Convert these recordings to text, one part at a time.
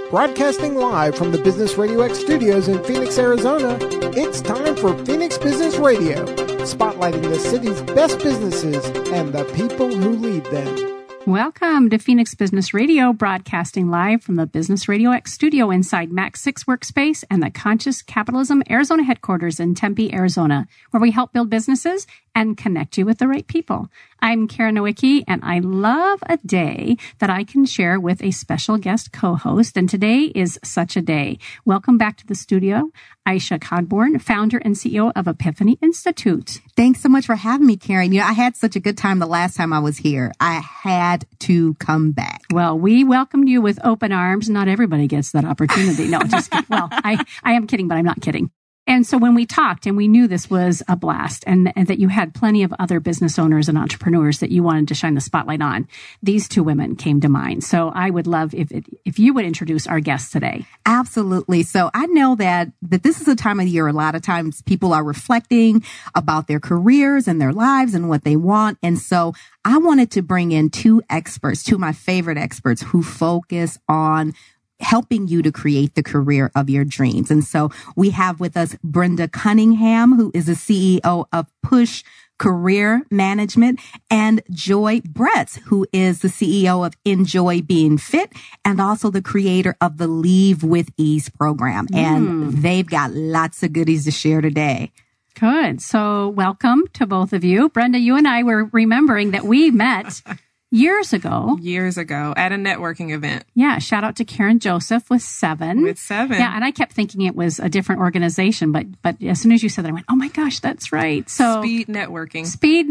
Broadcasting live from the Business Radio X studios in Phoenix, Arizona, it's time for Phoenix Business Radio, spotlighting the city's best businesses and the people who lead them. Welcome to Phoenix Business Radio, broadcasting live from the Business Radio X studio inside Max 6 Workspace and the Conscious Capitalism Arizona headquarters in Tempe, Arizona, where we help build businesses and connect you with the right people. I'm Karen Nowicki, and I love a day that I can share with a special guest co-host, and today is such a day. Welcome back to the studio, Aisha Cogburn, founder and CEO of Epiphany Institute. Thanks so much for having me, Karen. You know, I had such a good time the last time I was here. I had to come back. Well, we welcomed you with open arms. Not everybody gets that opportunity. No, just kidding. Well, I am kidding, but I'm not kidding. And so when we talked and we knew this was a blast and that you had plenty of other business owners and entrepreneurs that you wanted to shine the spotlight on, these two women came to mind. So I would love if you would introduce our guests today. Absolutely. So I know that this is a time of year. A lot of times people are reflecting about their careers and their lives and what they want. And so I wanted to bring in two of my favorite experts who focus on helping you to create the career of your dreams. And so we have with us Brenda Cunningham, who is the CEO of Push Career Management, and Joy Bretz, who is the CEO of Enjoy Being Fit and also the creator of the Leave with Ease program. And they've got lots of goodies to share today. Good. So welcome to both of you. Brenda, you and I were remembering that we met years ago at a networking event. Yeah. Shout out to Karen Joseph with Seven. Yeah. And I kept thinking it was a different organization, but as soon as you said that, I went, oh my gosh, that's right. So Speed networking.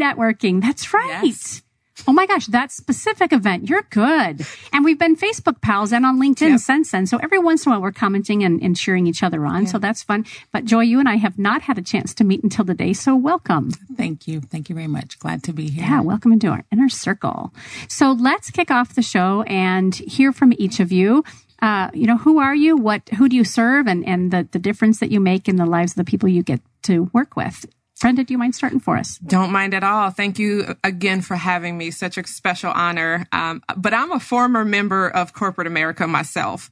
That's right. Yes. Oh my gosh, that specific event. You're good. And we've been Facebook pals and on LinkedIn since then. So every once in a while we're commenting and cheering each other on. Yeah. So that's fun. But Joy, you and I have not had a chance to meet until today. So welcome. Thank you. Thank you very much. Glad to be here. Yeah. Welcome into our inner circle. So let's kick off the show and hear from each of you. Who are you? Who do you serve and the difference that you make in the lives of the people you get to work with? Brenda, do you mind starting for us? Don't mind at all. Thank you again for having me. Such a special honor. But I'm a former member of corporate America myself,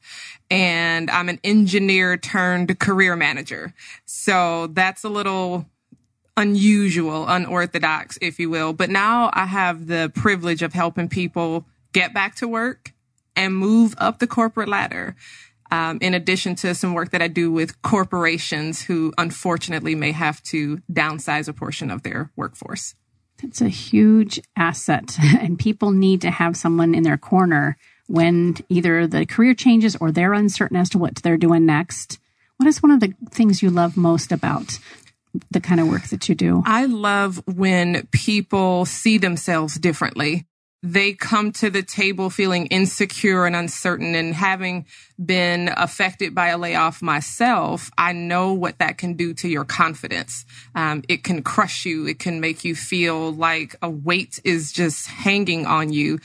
and I'm an engineer turned career manager. So that's a little unusual, unorthodox, if you will. But now I have the privilege of helping people get back to work and move up the corporate ladder. In addition to some work that I do with corporations who unfortunately may have to downsize a portion of their workforce. That's a huge asset, and people need to have someone in their corner when either the career changes or they're uncertain as to what they're doing next. What is one of the things you love most about the kind of work that you do? I love when people see themselves differently. They come to the table feeling insecure and uncertain, and having been affected by a layoff myself, I know what that can do to your confidence. It can crush you. It can make you feel like a weight is just hanging on you.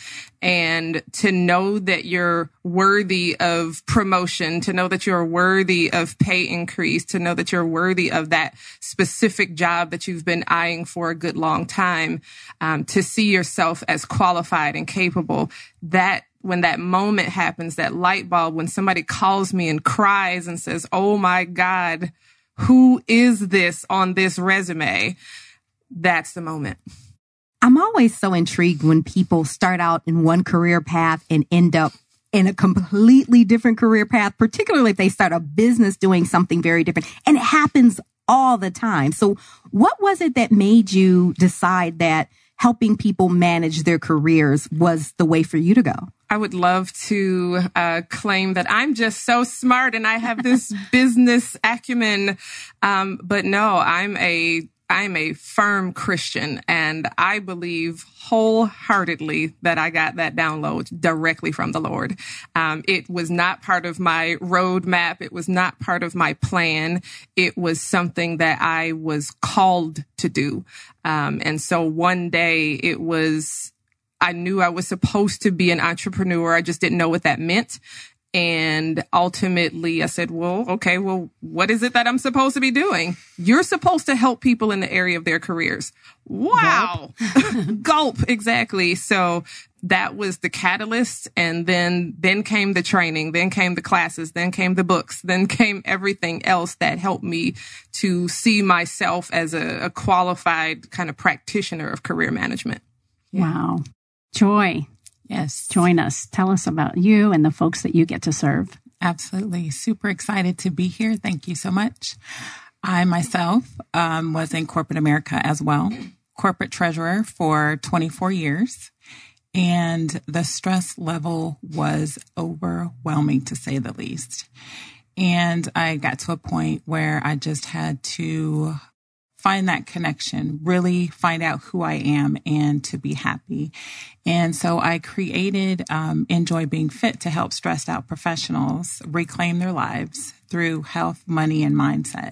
And to know that you're worthy of promotion, to know that you're worthy of pay increase, to know that you're worthy of that specific job that you've been eyeing for a good long time, to see yourself as qualified and capable, that when that moment happens, that light bulb, when somebody calls me and cries and says, oh my God, who is this on this resume? That's the moment. I'm always so intrigued when people start out in one career path and end up in a completely different career path, particularly if they start a business doing something very different. And it happens all the time. So what was it that made you decide that helping people manage their careers was the way for you to go? I would love to claim that I'm just so smart and I have this business acumen. But no, I'm a firm Christian, and I believe wholeheartedly that I got that download directly from the Lord. It was not part of my roadmap. It was not part of my plan. It was something that I was called to do. And so one day I knew I was supposed to be an entrepreneur. I just didn't know what that meant. And ultimately I said, well, what is it that I'm supposed to be doing? You're supposed to help people in the area of their careers. Wow. Gulp. Exactly. So that was the catalyst. And then came the training, then came the classes, then came the books, then came everything else that helped me to see myself as a qualified kind of practitioner of career management. Yeah. Wow. Joy. Yes. Join us. Tell us about you and the folks that you get to serve. Absolutely. Super excited to be here. Thank you so much. I myself was in corporate America as well, corporate treasurer for 24 years. And the stress level was overwhelming, to say the least. And I got to a point where I just had to find that connection, really find out who I am and to be happy. And so I created Enjoy Being Fit to help stressed out professionals reclaim their lives through health, money, and mindset.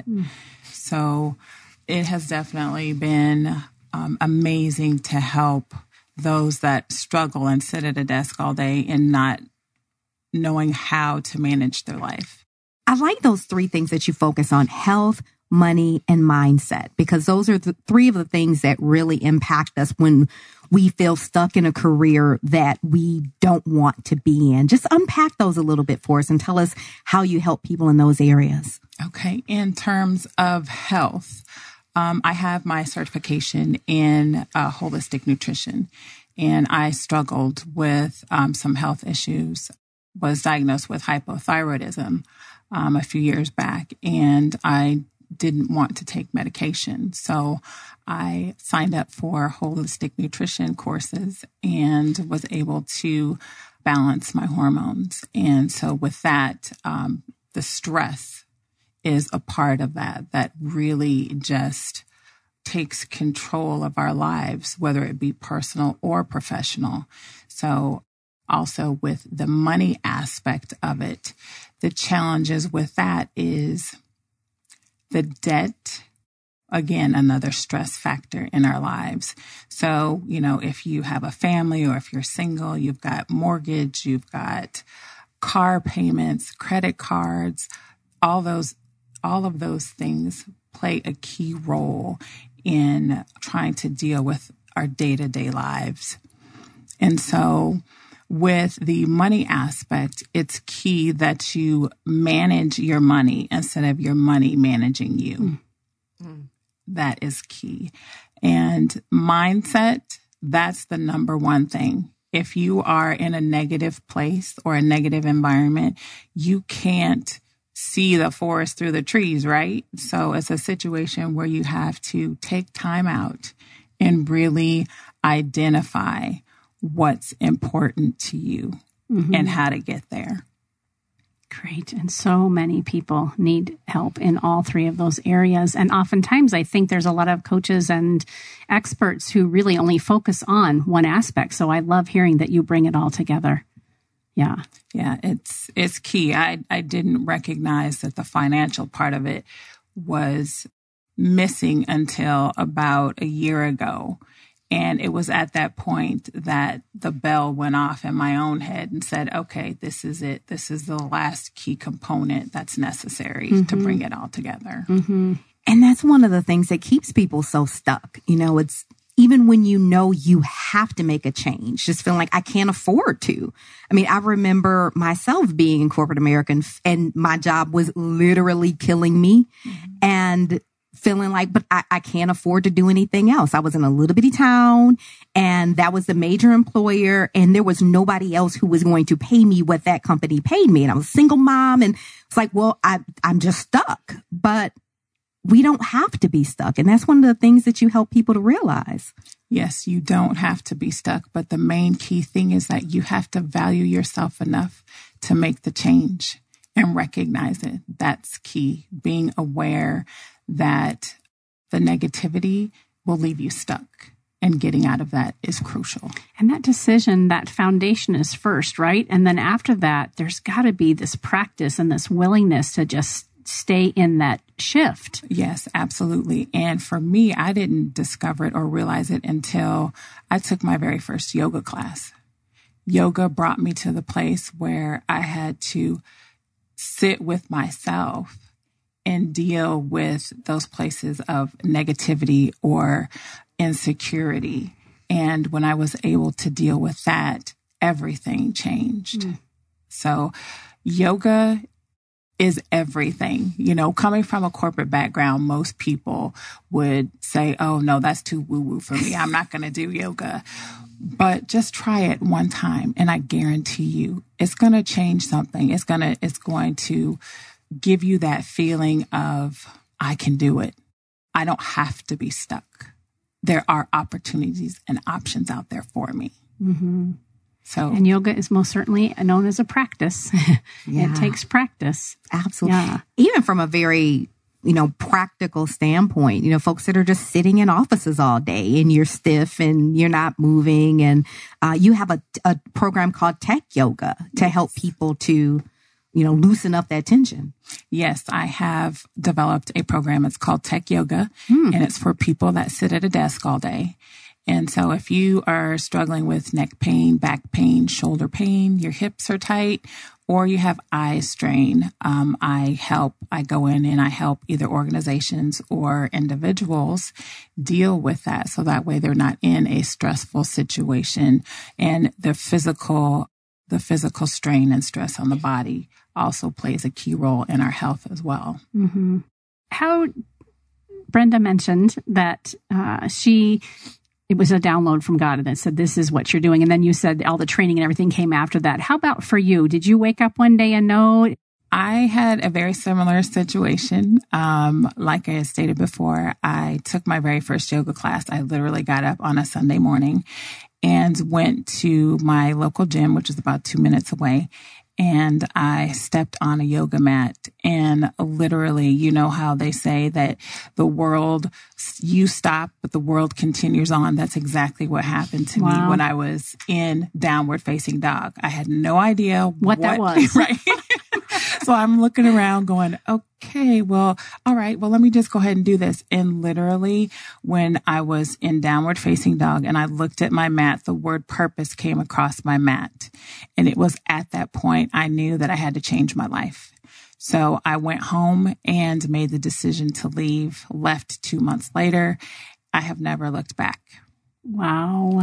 So it has definitely been amazing to help those that struggle and sit at a desk all day and not knowing how to manage their life. I like those three things that you focus on: health, money, and mindset, because those are the three of the things that really impact us when we feel stuck in a career that we don't want to be in. Just unpack those a little bit for us and tell us how you help people in those areas. Okay. In terms of health, I have my certification in holistic nutrition, and I struggled with some health issues, was diagnosed with hypothyroidism a few years back, and I didn't want to take medication. So I signed up for holistic nutrition courses and was able to balance my hormones. And so with that, the stress is a part of that really just takes control of our lives, whether it be personal or professional. So also with the money aspect of it, the challenges with that is the debt. Again, another stress factor in our lives. So, if you have a family or if you're single, you've got mortgage, you've got car payments, credit cards, all of those things play a key role in trying to deal with our day-to-day lives. And so with the money aspect, it's key that you manage your money instead of your money managing you. That is key. And mindset, that's the number one thing. If you are in a negative place or a negative environment, you can't see the forest through the trees, right? So it's a situation where you have to take time out and really identify what's important to you and how to get there. Great. And so many people need help in all three of those areas. And oftentimes I think there's a lot of coaches and experts who really only focus on one aspect. So I love hearing that you bring it all together. Yeah. Yeah, it's key. I didn't recognize that the financial part of it was missing until about a year ago. And it was at that point that the bell went off in my own head and said, okay, this is it. This is the last key component that's necessary to bring it all together. And that's one of the things that keeps people so stuck. It's even when you have to make a change, just feeling like I can't afford to. I mean, I remember myself being in corporate America and my job was literally killing me and feeling like, but I can't afford to do anything else. I was in a little bitty town and that was the major employer and there was nobody else who was going to pay me what that company paid me. And I was a single mom and it's like, well, I'm just stuck, but we don't have to be stuck. And that's one of the things that you help people to realize. Yes, you don't have to be stuck. But the main key thing is that you have to value yourself enough to make the change and recognize it. That's key. Being aware that the negativity will leave you stuck. And getting out of that is crucial. And that decision, that foundation is first, right? And then after that, there's got to be this practice and this willingness to just stay in that shift. Yes, absolutely. And for me, I didn't discover it or realize it until I took my very first yoga class. Yoga brought me to the place where I had to sit with myself and deal with those places of negativity or insecurity And when I was able to deal with that, everything changed. So yoga is everything. You know, coming from a corporate background, most people would say, oh, no, that's too woo-woo for me. I'm not going to do yoga. But just try it one time, and I guarantee you it's going to change something. It's going to give you that feeling of, I can do it. I don't have to be stuck. There are opportunities and options out there for me. Mm-hmm. So, and yoga is most certainly known as a practice. It takes practice. Absolutely. Yeah. Even from a very, practical standpoint, folks that are just sitting in offices all day and you're stiff and you're not moving. And you have a program called Tech Yoga to help people to, loosen up that tension. Yes, I have developed a program. It's called Tech Yoga, and it's for people that sit at a desk all day. And so if you are struggling with neck pain, back pain, shoulder pain, your hips are tight, or you have eye strain, I go in and I help either organizations or individuals deal with that. So that way they're not in a stressful situation, and the physical strain and stress on the body also plays a key role in our health as well. Mm-hmm. How Brenda mentioned that it was a download from God that said, this is what you're doing. And then you said all the training and everything came after that. How about for you? Did you wake up one day and know? I had a very similar situation. Like I had stated before, I took my very first yoga class. I literally got up on a Sunday morning and went to my local gym, which is about 2 minutes away. And I stepped on a yoga mat, and literally, you know how they say that you stop, but the world continues on. That's exactly what happened to me when I was in downward facing dog. I had no idea what that was. Right. So I'm looking around going, okay, well, all right, well, let me just go ahead and do this. And literally when I was in downward facing dog and I looked at my mat, the word purpose came across my mat. And it was at that point I knew that I had to change my life. So I went home and made the decision to leave, left 2 months later. I have never looked back. Wow.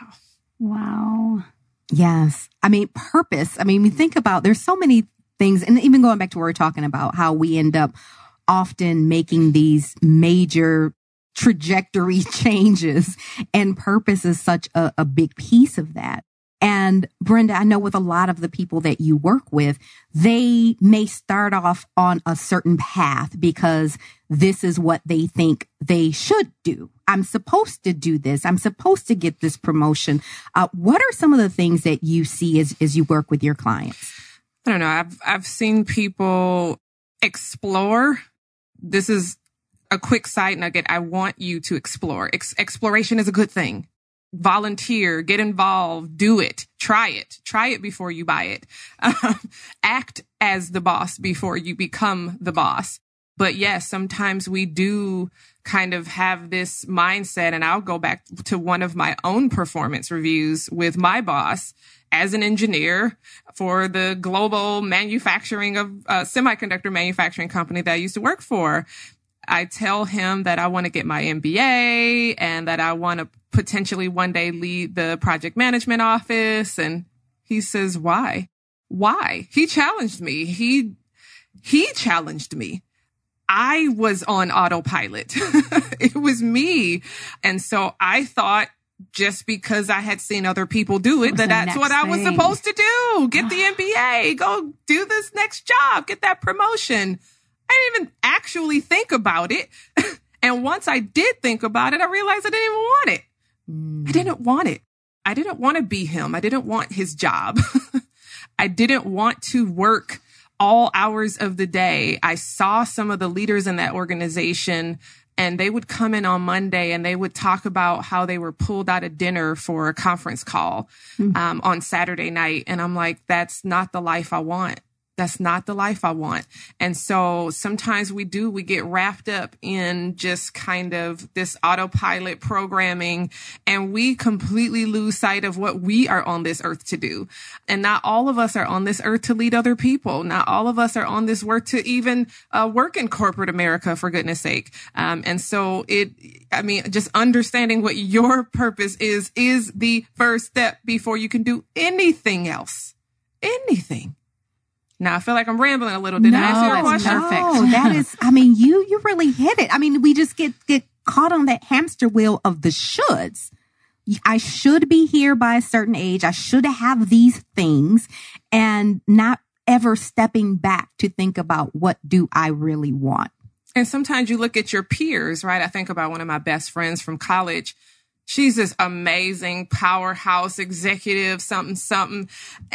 Yes. Purpose. We think about, there's so many things, and even going back to what we're talking about, how we end up often making these major trajectory changes, and purpose is such a big piece of that. And Brenda, I know with a lot of the people that you work with, they may start off on a certain path because this is what they think they should do. I'm supposed to do this. I'm supposed to get this promotion. What are some of the things that you see as you work with your clients? I don't know. I've seen people explore. This is a quick side nugget. I want you to explore. Exploration is a good thing. Volunteer, get involved, do it, try it before you buy it. Act as the boss before you become the boss. But yes, sometimes we do kind of have this mindset, and I'll go back to one of my own performance reviews with my boss as an engineer for the global manufacturing of semiconductor manufacturing company that I used to work for. I tell him that I want to get my MBA and that I want to potentially one day lead the project management office. And he says, why? He challenged me. He challenged me. I was on autopilot. It was me. And so I thought just because I had seen other people do it, that's what I was supposed to do. Get the MBA, go do this next job, get that promotion. I didn't even actually think about it. And once I did think about it, I realized I didn't even want it. I didn't want it. I didn't want to be him. I didn't want his job. I didn't want to work all hours of the day. I saw some of the leaders in that organization, and they would come in on Monday and they would talk about how they were pulled out of dinner for a conference call on Saturday night. And I'm like, that's not the life I want. That's not the life I want. And so sometimes we get wrapped up in just kind of this autopilot programming, and we completely lose sight of what we are on this earth to do. And not all of us are on this earth to lead other people. Not all of us are on this earth to even work in corporate America, for goodness sake. And so just understanding what your purpose is the first step before you can do anything else. Anything. Now, I feel like I'm rambling a little. Did I answer your question? Perfect. No, that is, you really hit it. We just get caught on that hamster wheel of the shoulds. I should be here by a certain age. I should have these things, and not ever stepping back to think about, what do I really want? And sometimes you look at your peers, right? I think about one of my best friends from college. She's this amazing powerhouse executive, something.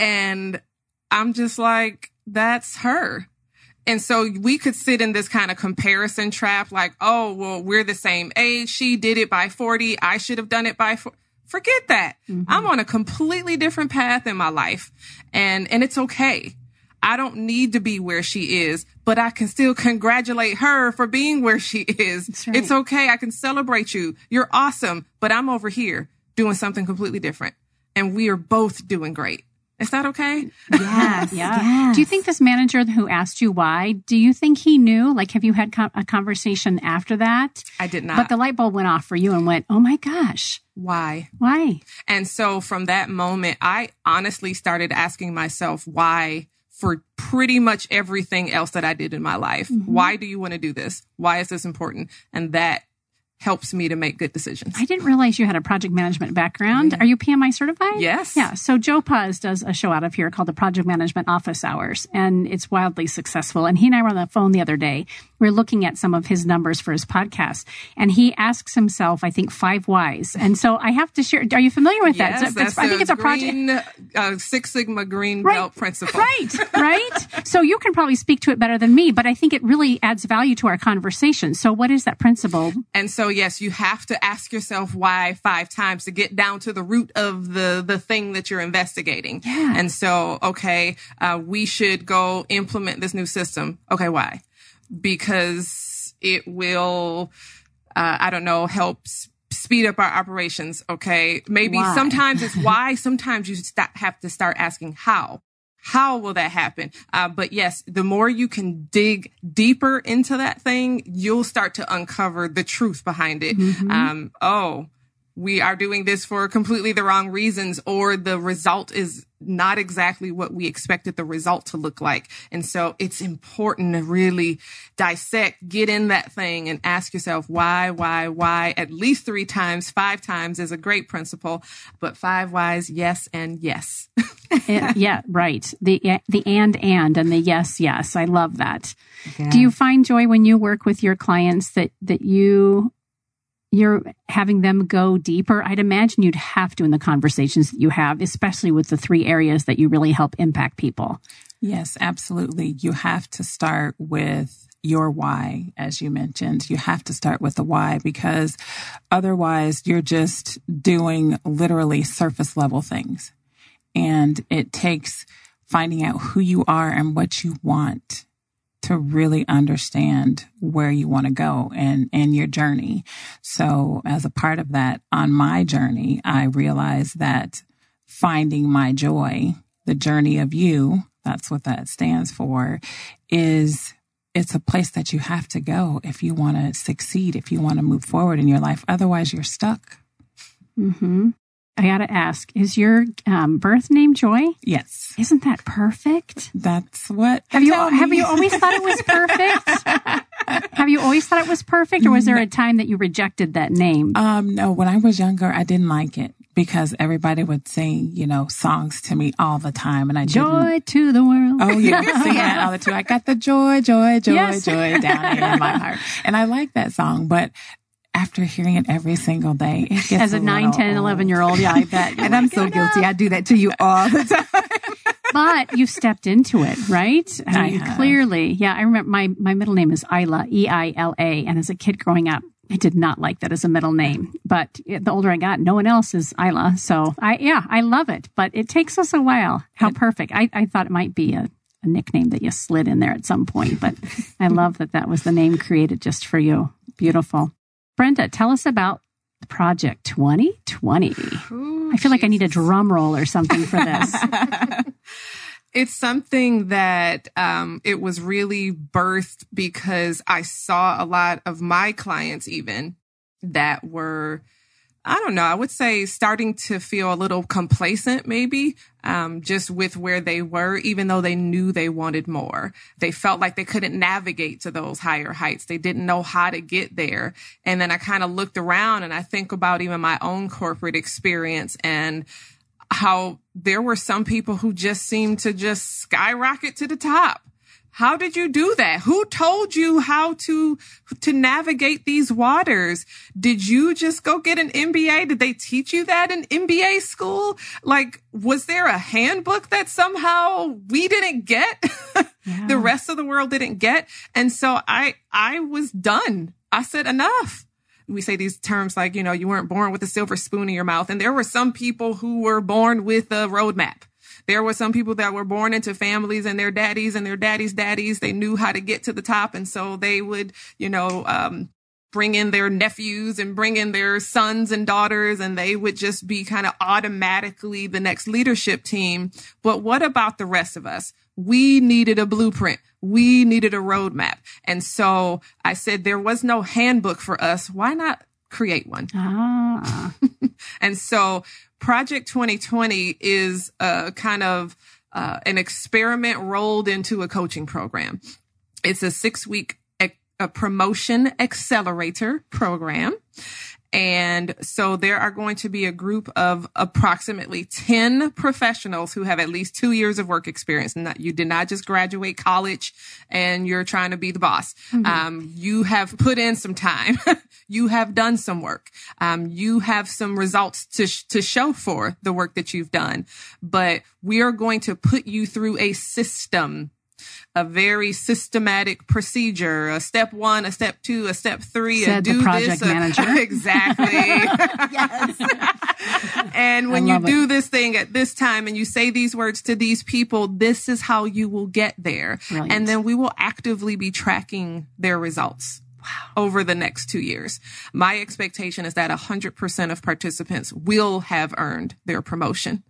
And I'm just like, that's her. And so we could sit in this kind of comparison trap, like, oh, well, we're the same age. She did it by 40. I should have done it by 40. Forget that. Mm-hmm. I'm on a completely different path in my life. And it's okay. I don't need to be where she is, but I can still congratulate her for being where she is. Right. It's okay. I can celebrate you. You're awesome. But I'm over here doing something completely different. And we are both doing great. Is that okay? Yes. Yes. Do you think this manager who asked you why, do you think he knew? Like, have you had a conversation after that? I did not. But the light bulb went off for you and went, oh my gosh. Why? And so from that moment, I honestly started asking myself why for pretty much everything else that I did in my life. Mm-hmm. Why do you want to do this? Why is this important? And that helps me to make good decisions. I didn't realize you had a project management background. Are you PMI certified? Yes. Yeah. So Joe Paz does a show out of here called the Project Management Office Hours, and it's wildly successful. And he and I were on the phone the other day. We were looking at some of his numbers for his podcast, and he asks himself, I think, 5 whys. And so I have to share. Are you familiar with that? Yes, I think it's a project. Six Sigma green belt principle. Right. So you can probably speak to it better than me, but I think it really adds value to our conversation. So what is that principle? And so, yes, you have to ask yourself why 5 times to get down to the root of the thing that you're investigating. Yeah. And so, okay, we should go implement this new system. Okay, why? Because it will, help speed up our operations. Okay. Maybe why? Sometimes it's why. Sometimes you have to start asking how. How will that happen? But yes, the more you can dig deeper into that thing, you'll start to uncover the truth behind it. Mm-hmm. We are doing this for completely the wrong reasons, or the result is not exactly what we expected the result to look like. And so it's important to really dissect, get in that thing and ask yourself why, at least 3 times, 5 times is a great principle, but 5 whys, yes, and yes. Yeah, right. The and the yes. I love that. Yeah. Do you find joy when you work with your clients that you're having them go deeper? I'd imagine you'd have to in the conversations that you have, especially with the 3 areas that you really help impact people. Yes, absolutely. You have to start with your why, as you mentioned. You have to start with the why, because otherwise you're just doing literally surface level things. And it takes finding out who you are and what you want to really understand where you want to go and your journey. So as a part of that, on my journey, I realized that finding my joy, the journey of you, that's what that stands for, it's a place that you have to go if you want to succeed, if you want to move forward in your life. Otherwise, you're stuck. Mm-hmm. I got to ask, is your birth name Joy? Yes. Isn't that perfect? That's what. Have you always thought it was perfect? Have you always thought it was perfect, or was there a time that you rejected that name? No, when I was younger, I didn't like it because everybody would sing, songs to me all the time, and I Joy to the world. Oh yeah, sing that all the time. I got the joy down in my heart, and I like that song, but after hearing it every single day, it gets as a 9, 10, 11-year-old, yeah, I bet. And I'm so guilty. I do that to you all the time. But you've stepped into it, right? I mean, clearly. Yeah, I remember my middle name is Isla, Eila. And as a kid growing up, I did not like that as a middle name. But the older I got, no one else is Isla. So I love it. But it takes us a while. How perfect. I thought it might be a nickname that you slid in there at some point, but I love that was the name created just for you. Beautiful. Brenda, tell us about Project 2020. Ooh, I feel like I need a drum roll or something for this. It's something that it was really birthed because I saw a lot of my clients even that were, I don't know, I would say starting to feel a little complacent maybe, just with where they were, even though they knew they wanted more. They felt like they couldn't navigate to those higher heights. They didn't know how to get there. And then I kind of looked around and I think about even my own corporate experience and how there were some people who just seemed to just skyrocket to the top. How did you do that? Who told you how to navigate these waters? Did you just go get an MBA? Did they teach you that in MBA school? Like, was there a handbook that somehow we didn't get? Yeah. The rest of the world didn't get? And so I was done. I said, enough. We say these terms like, you weren't born with a silver spoon in your mouth. And there were some people who were born with a roadmap. There were some people that were born into families and their daddies and their daddies' daddies. They knew how to get to the top. And so they would, bring in their nephews and bring in their sons and daughters, and they would just be kind of automatically the next leadership team. But what about the rest of us? We needed a blueprint. We needed a roadmap. And so I said, there was no handbook for us. Why not create one? And so Project 2020 is kind of an experiment rolled into a coaching program. It's a 6-week promotion accelerator program. And so there are going to be a group of approximately 10 professionals who have at least 2 years of work experience. And you did not just graduate college and you're trying to be the boss. Mm-hmm. You have put in some time. You have done some work. You have some results to show for the work that you've done. But we are going to put you through a system, a very systematic procedure, a step 1, a step 2, a step 3, said do the project this. Manager. Exactly. Yes. And when you do this thing at this time and you say these words to these people, this is how you will get there. Brilliant. And then we will actively be tracking their results. Wow. Over the next 2 years. My expectation is that 100% of participants will have earned their promotion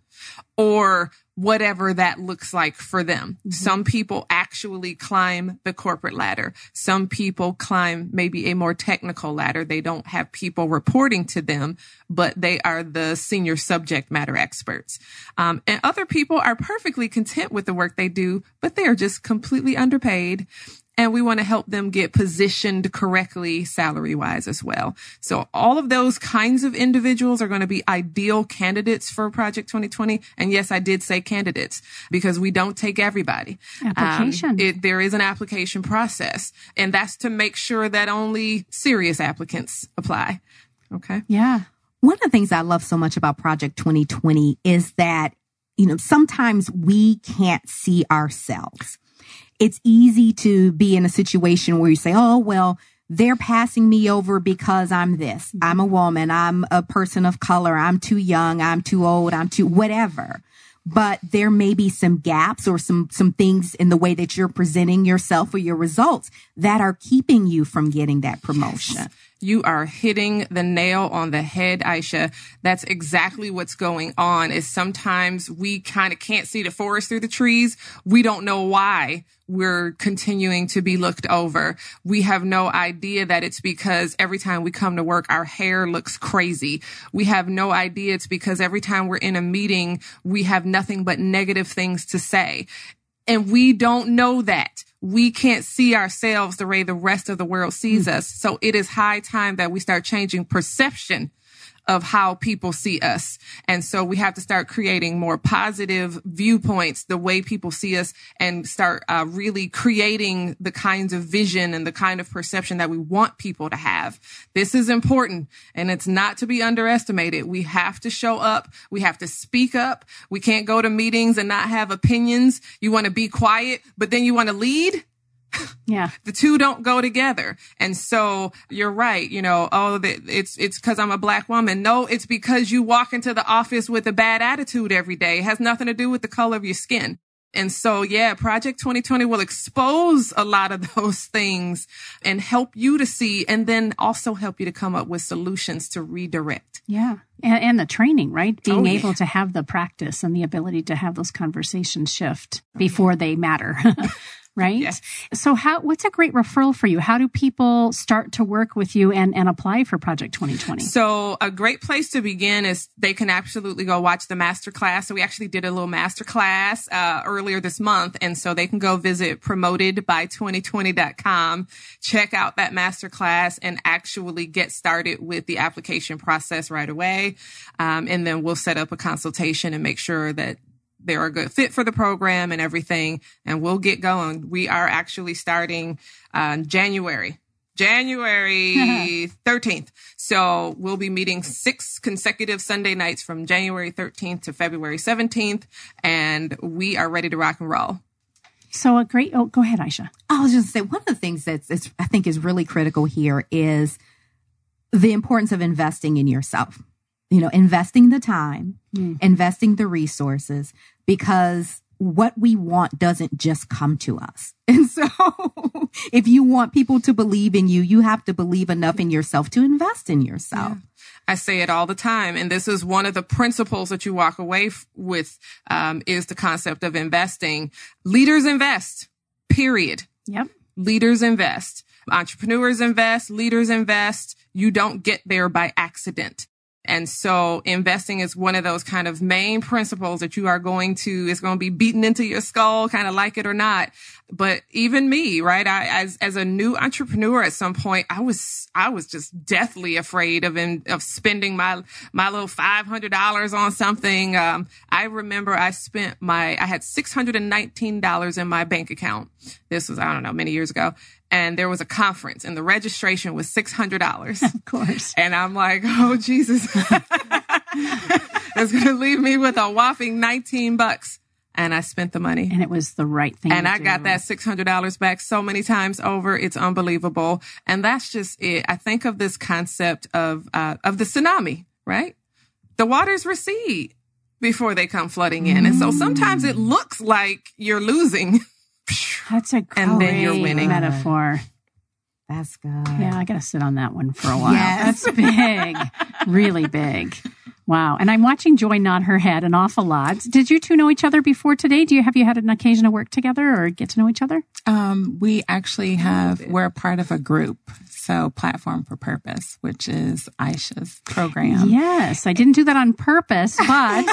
or whatever that looks like for them. Mm-hmm. Some people actually climb the corporate ladder. Some people climb maybe a more technical ladder. They don't have people reporting to them, but they are the senior subject matter experts. And other people are perfectly content with the work they do, but they are just completely underpaid. And we want to help them get positioned correctly salary-wise as well. So all of those kinds of individuals are going to be ideal candidates for Project 2020. And yes, I did say candidates because we don't take everybody. Application. There is an application process, and that's to make sure that only serious applicants apply. Okay. Yeah. One of the things I love so much about Project 2020 is that, sometimes we can't see ourselves. It's easy to be in a situation where you say, oh, well, they're passing me over because I'm this. I'm a woman. I'm a person of color. I'm too young. I'm too old. I'm too whatever. But there may be some gaps or some things in the way that you're presenting yourself or your results that are keeping you from getting that promotion. You are hitting the nail on the head, Aisha. That's exactly what's going on is sometimes we kind of can't see the forest through the trees. We don't know why we're continuing to be looked over. We have no idea that it's because every time we come to work, our hair looks crazy. We have no idea it's because every time we're in a meeting, we have nothing but negative things to say. And we don't know that. We can't see ourselves the way the rest of the world sees us. So it is high time that we start changing perception of how people see us. And so we have to start creating more positive viewpoints, the way people see us, and start really creating the kinds of vision and the kind of perception that we want people to have. This is important, and it's not to be underestimated. We have to show up. We have to speak up. We can't go to meetings and not have opinions. You want to be quiet, but then you want to lead. Yeah. The two don't go together. And so you're right. It's because I'm a Black woman. No, it's because you walk into the office with a bad attitude every day. It has nothing to do with the color of your skin. And so, yeah, Project 2020 will expose a lot of those things and help you to see, and then also help you to come up with solutions to redirect. Yeah. And the training, right? Being able to have the practice and the ability to have those conversations shift before they matter. Right? Yes. So what's a great referral for you? How do people start to work with you and apply for Project 2020? So a great place to begin is they can absolutely go watch the masterclass. So we actually did a little masterclass earlier this month. And so they can go visit promotedby2020.com, check out that masterclass, and actually get started with the application process right away. And then we'll set up a consultation and make sure that they're a good fit for the program and everything, and we'll get going. We are actually starting January 13th. So we'll be meeting 6 consecutive Sunday nights from January 13th to February 17th, and we are ready to rock and roll. So go ahead, Aisha. I was just going to say, one of the things that's I think is really critical here is the importance of investing in yourself. Investing the time, investing the resources, because what we want doesn't just come to us. And so if you want people to believe in you, you have to believe enough in yourself to invest in yourself. Yeah. I say it all the time. And this is one of the principles that you walk away with, is the concept of investing. Leaders invest, period. Yep. Leaders invest. Entrepreneurs invest. Leaders invest. You don't get there by accident. And so investing is one of those kind of main principles that it's going to be beaten into your skull, kind of like it or not. But even me, right? As a new entrepreneur at some point, I was just deathly afraid of spending my little $500 on something. I remember I had $619 in my bank account. This was, many years ago. And there was a conference and the registration was $600. Of course. And I'm like, oh, Jesus. It's going to leave me with a whopping $19. And I spent the money. And it was the right thing and to I do. got that $600 back so many times over. It's unbelievable. And that's just it. I think of this concept of the tsunami, right? The waters recede before they come flooding in. And so sometimes it looks like you're losing. That's a great and then you're winning. metaphor. That's good. Yeah, I got to sit on that one for a while. Yes. That's big, really big. Wow. And I'm watching Joy nod her head an awful lot. Did you two know each other before today? Have you had an occasion to work together or get to know each other? We actually we're a part of a group. So Platform for Purpose, which is Aisha's program. Yes. I didn't do that on purpose, but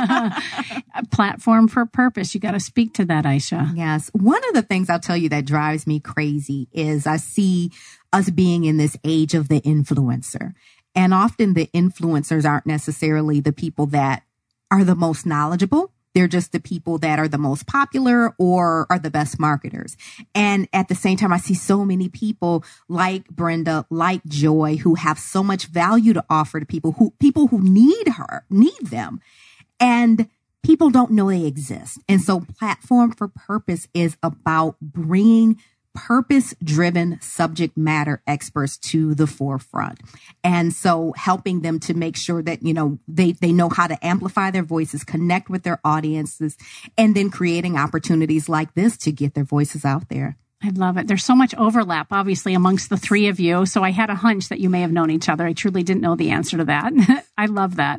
Platform for Purpose. You got to speak to that, Aisha. Yes. One of the things I'll tell you that drives me crazy is I see us being in this age of the influencer. And often the influencers aren't necessarily the people that are the most knowledgeable. They're just the people that are the most popular or are the best marketers. And at the same time, I see so many people like Brenda, like Joy, who have so much value to offer to people who need them. And people don't know they exist. And so Platform for Purpose is about bringing purpose-driven subject matter experts to the forefront. And so helping them to make sure that, they know how to amplify their voices, connect with their audiences, and then creating opportunities like this to get their voices out there. I love it. There's so much overlap, obviously, amongst the three of you. So I had a hunch that you may have known each other. I truly didn't know the answer to that. I love that.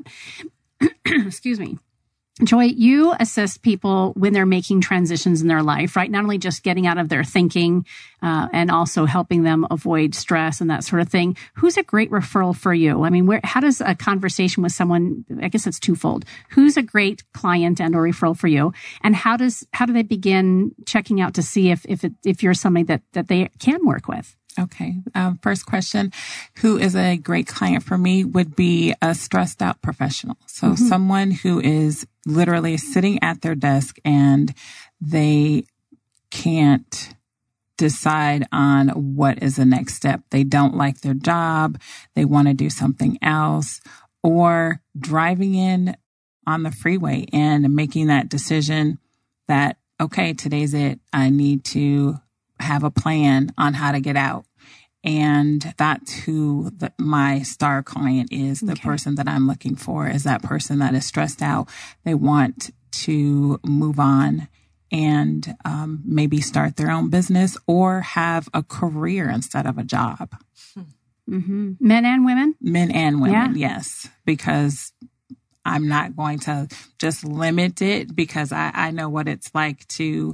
Excuse me. Joy, you assist people when they're making transitions in their life, right? Not only just getting out of their thinking and also helping them avoid stress and that sort of thing. Who's a great referral for you? I mean, how does a conversation with someone, I guess it's twofold. Who's a great client and or referral for you? And how do they begin checking out to see if you're somebody that they can work with? Okay. First question, who is a great client for me would be a stressed out professional. So someone who is literally sitting at their desk and they can't decide on what is the next step. They don't like their job. They want to do something else, or driving in on the freeway and making that decision that, okay, today's it. I need to have a plan on how to get out. And that's who my star client is. The person that I'm looking for is that person that is stressed out. They want to move on and maybe start their own business or have a career instead of a job. Mm-hmm. Men and women? Men and women, yes. Because I'm not going to just limit it, because I know what it's like to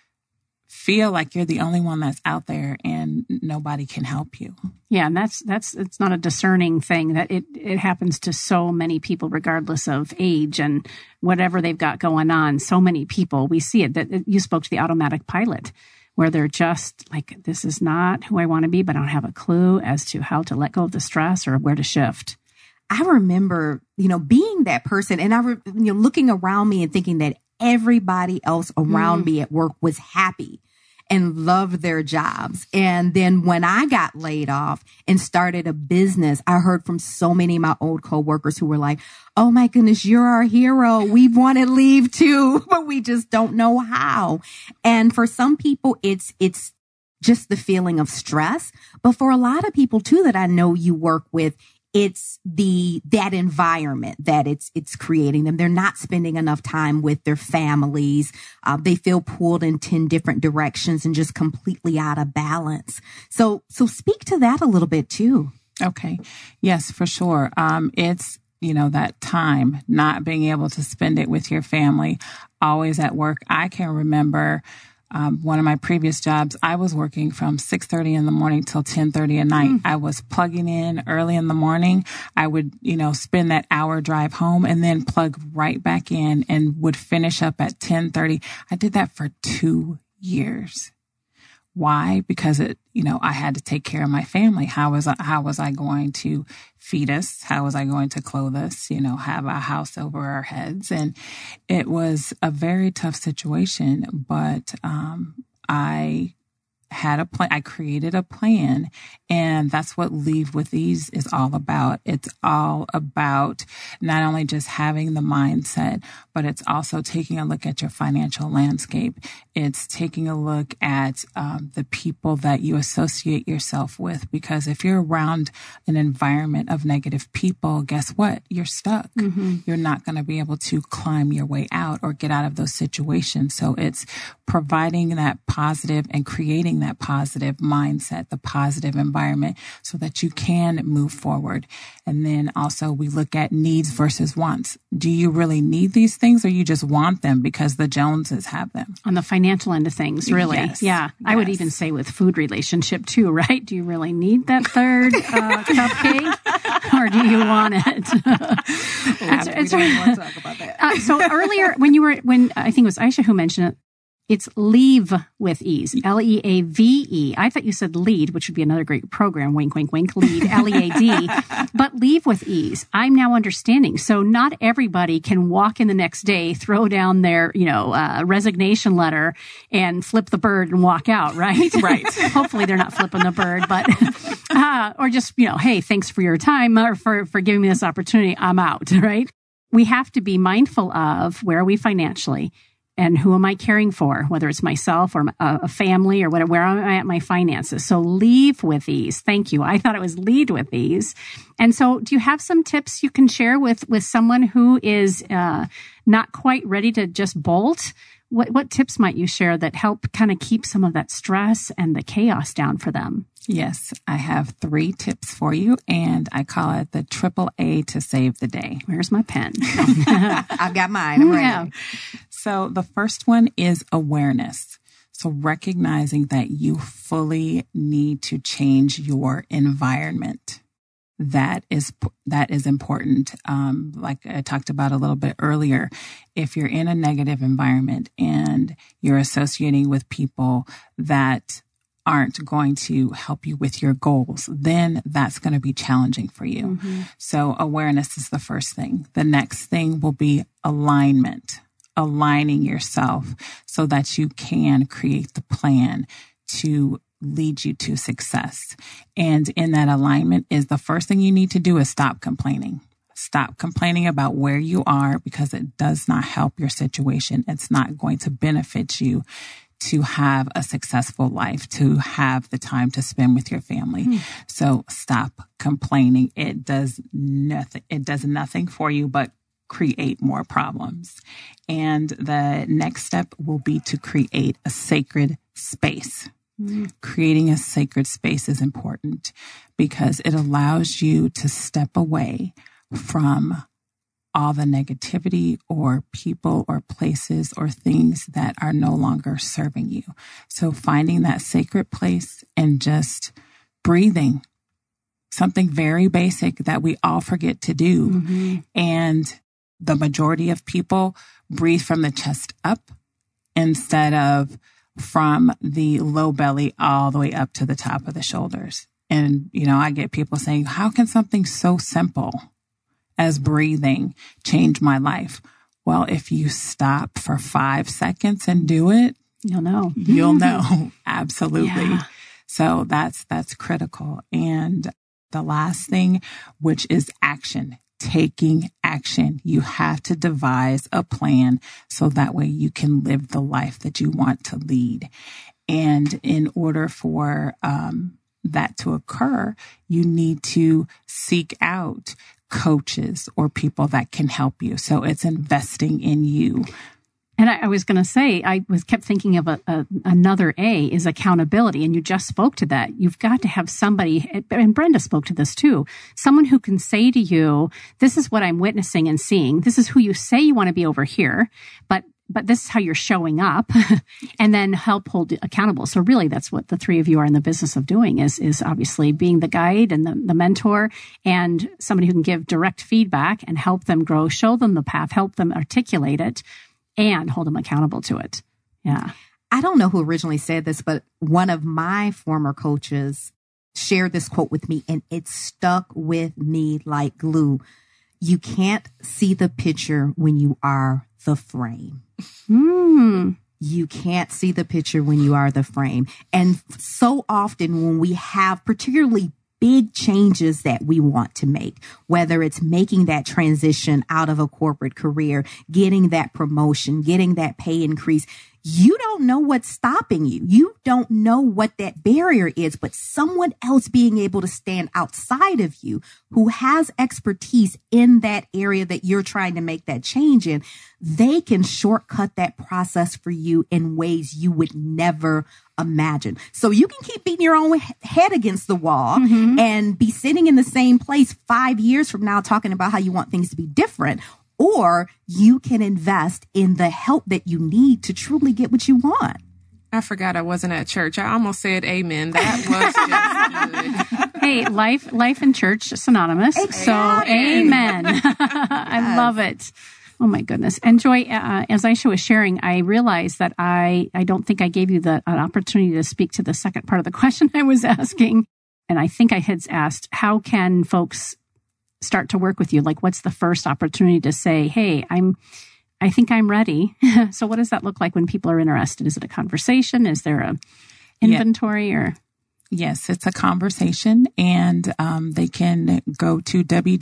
feel like you're the only one that's out there and nobody can help you. Yeah, and it's not a discerning thing, that it happens to so many people regardless of age and whatever they've got going on. So many people, we see it. That you spoke to the automatic pilot, where they're just like, this is not who I want to be, but I don't have a clue as to how to let go of the stress or where to shift. I remember, being that person, and looking around me and thinking that everybody else around me at work was happy and loved their jobs. And then when I got laid off and started a business, I heard from so many of my old coworkers who were like, oh my goodness, you're our hero. We want to leave too, but we just don't know how. And for some people, it's just the feeling of stress. But for a lot of people too that I know you work with, it's that environment that it's creating them. They're not spending enough time with their families. They feel pulled in 10 different directions and just completely out of balance. So speak to that a little bit too. Okay. Yes, for sure. It's, that time, not being able to spend it with your family, always at work. I can remember one of my previous jobs, I was working from 6:30 in the morning till 10:30 at night. I was plugging in early in the morning. I would, spend that hour drive home and then plug right back in and would finish up at 10:30. I did that for 2 years. Why? Because I had to take care of my family. How was I going to feed us? How was I going to clothe us? Have a house over our heads? And it was a very tough situation, but I had a plan. I created a plan, and that's what Leave with Ease is all about. It's all about not only just having the mindset, but it's also taking a look at your financial landscape. It's taking a look at the people that you associate yourself with, because if you're around an environment of negative people, guess what? You're stuck. Mm-hmm. You're not going to be able to climb your way out or get out of those situations. So it's providing that positive and creating that positive mindset, the positive environment, so that you can move forward. And then also we look at needs versus wants. Do you really need these things, or you just want them because the Joneses have them? On the financial end of things, really. Yes. Yeah. Yes. I would even say with food relationship too, right? Do you really need that third cupcake, or do you want it? We don't want to talk about that. So earlier when I think it was Aisha who mentioned it, it's Leave with Ease, Leave. I thought you said lead, which would be another great program. Wink, wink, wink. Lead, Lead. But Leave with Ease, I'm now understanding. So not everybody can walk in the next day, throw down their, resignation letter, and flip the bird and walk out, right? Right. Hopefully they're not flipping the bird, but or just hey, thanks for your time or for giving me this opportunity. I'm out, right? We have to be mindful of where are we financially. And who am I caring for, whether it's myself or a family or whatever, where am I at my finances? So Leave with Ease. Thank you. I thought it was Lead with Ease. And so do you have some tips you can share with someone who is not quite ready to just bolt? What tips might you share that help kind of keep some of that stress and the chaos down for them? Yes, I have 3 tips for you, and I call it the AAA to save the day. Where's my pen? I've got mine. I'm ready. Yeah. So the first one is awareness. So recognizing that you fully need to change your environment. That is important. Like I talked about a little bit earlier, if you're in a negative environment and you're associating with people that aren't going to help you with your goals, then that's going to be challenging for you. Mm-hmm. So awareness is the first thing. The next thing will be alignment, aligning yourself so that you can create the plan to lead you to success. And in that alignment is the first thing you need to do is stop complaining. Stop complaining about where you are, because it does not help your situation. It's not going to benefit you to have a successful life, to have the time to spend with your family. So stop complaining. It does nothing. It does nothing for you but create more problems. And the next step will be to create a sacred space. Creating a sacred space is important because it allows you to step away from all the negativity or people or places or things that are no longer serving you. So finding that sacred place and just breathing, something very basic that we all forget to do. And the majority of people breathe from the chest up instead of from the low belly all the way up to the top of the shoulders. And, I get people saying, how can something so simple as breathing change my life? Well, if you stop for 5 seconds and do it, you'll know. You'll know. Absolutely. Yeah. So that's critical. And the last thing, which is action. Taking action. You have to devise a plan so that way you can live the life that you want to lead. And in order for that to occur, you need to seek out coaches or people that can help you. So it's investing in you. And I was going to say, kept thinking of another A is accountability. And you just spoke to that. You've got to have somebody, and Brenda spoke to this too, someone who can say to you, this is what I'm witnessing and seeing. This is who you say you want to be over here, but this is how you're showing up, and then help hold it accountable. So really that's what the three of you are in the business of doing is obviously being the guide and the mentor and somebody who can give direct feedback and help them grow, show them the path, help them articulate it, and hold them accountable to it. Yeah. I don't know who originally said this, but one of my former coaches shared this quote with me, and it stuck with me like glue. You can't see the picture when you are the frame. You can't see the picture when you are the frame. And so often when we have particularly big changes that we want to make, whether it's making that transition out of a corporate career, getting that promotion, getting that pay increase, you don't know what's stopping you. You don't know what that barrier is, but someone else being able to stand outside of you who has expertise in that area that you're trying to make that change in, they can shortcut that process for you in ways you would never imagine. So you can keep beating your own head against the wall and be sitting in the same place 5 years from now talking about how you want things to be different. Or you can invest in the help that you need to truly get what you want. I forgot I wasn't at church. I almost said amen. That was just good. Hey, life and church synonymous. Exactly. So amen. I love it. Oh my goodness. And Joy, as Aisha was sharing, I realized that I don't think I gave you an opportunity to speak to the second part of the question I was asking. And I think I had asked, how can folks start to work with you? Like, what's the first opportunity to say, hey, I think I'm ready. So what does that look like when people are interested? Is it a conversation? Is there a inventory or? Yes, it's a conversation, and they can go to